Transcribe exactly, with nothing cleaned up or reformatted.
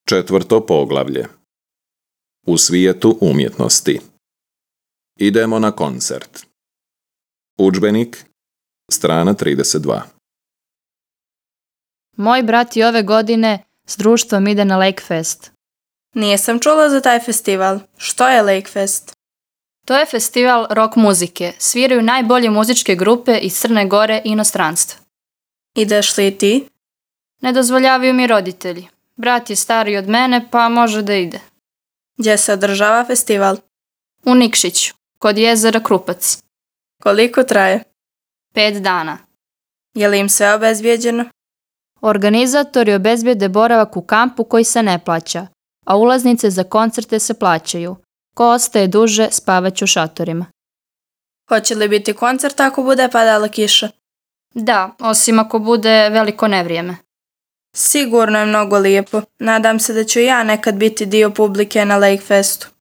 Četvrto poglavlje. U svijetu umjetnosti. Idemo na koncert. Udžbenik, strana trideset dva. Moj brat i ove godine s društvom ide na Lakefest. Nisam čula za taj festival. Što je Lakefest? To je festival rock muzike. Sviraju najbolje muzičke grupe iz Crne Gore i inostranstva. Ideš li ti? Ne dozvoljavaju mi roditelji. Brat je stariji od mene, pa može da ide. Gdje se održava festival? U Nikšiću, kod jezera Krupac. Koliko traje? Pet dana. Je li im sve obezbijeđeno? Organizatori obezbijede boravak u kampu koji se ne plaća, a ulaznice za koncerte se plaćaju. Ko ostaje duže, spavaće u šatorima. Hoće li biti koncert ako bude padala kiša? Da, osim ako bude veliko nevrijeme. Sigurno je mnogo lijepo. Nadam se da ću i ja nekad biti dio publike na Lakefestu.